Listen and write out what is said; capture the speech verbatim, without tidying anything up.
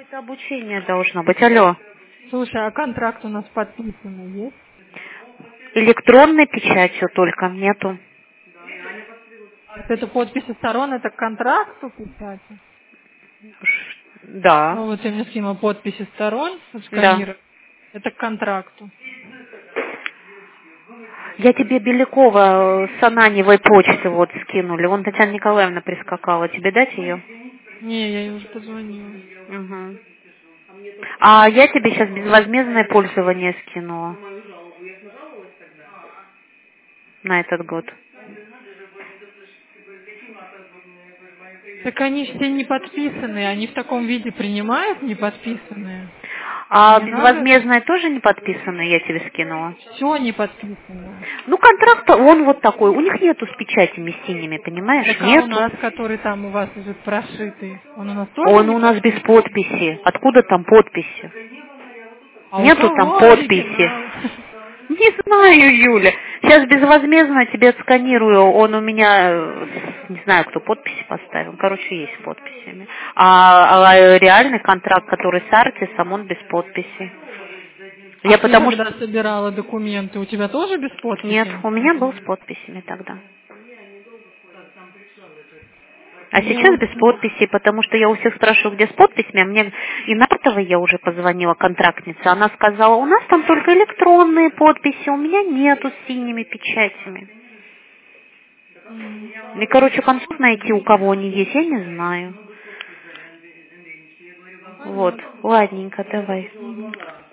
какое-то обучение должно быть. Алло. Слушай, а контракт у нас подписанный есть? Электронной печатью только нету. Это подписи сторон, это к контракту печати? Да. Ну вот я мне скинула подписи сторон, Да. сканировать. Это к контракту. Я тебе Белякова с Ананевой почты вот скинули. Вон Татьяна Николаевна прискакала. Тебе дать ее? Не, я ей уже позвонила. Угу. А я тебе сейчас безвозмездное пользование скинула. На этот год. Так они все не подписанные, они в таком виде принимают не подписанные. А Мне надо безвозмездное тоже не подписанное я тебе скинула? все не подписанное. Ну, контракт, он вот такой. У них нету с печатями синими, понимаешь? Так а у Нету. нас, который там у вас уже прошитый, он у нас тоже Он не у нас без подписан? подписи. Откуда там подписи? А у Нету там кого подписи. оригинал? Не знаю, Юля. Сейчас безвозмездно тебе отсканирую. Он у меня, э, не знаю, кто подписи поставил. Короче, есть с подписями. А, а реальный контракт, который с Артисом, он без подписи. А Я ты потому что... когда собирала документы, у тебя тоже без Нет, подписи? у меня был с подписями тогда. А сейчас без Ясно. подписи, потому что я у всех спрашиваю, где с подписями, а мне и Нартовой я уже позвонила, контрактница, она сказала, у нас там только электронные подписи, у меня нету с синими печатями. М. И, короче, концов найти, у кого они есть, я не знаю. Вот, Понятно. ладненько, давай. Мгм.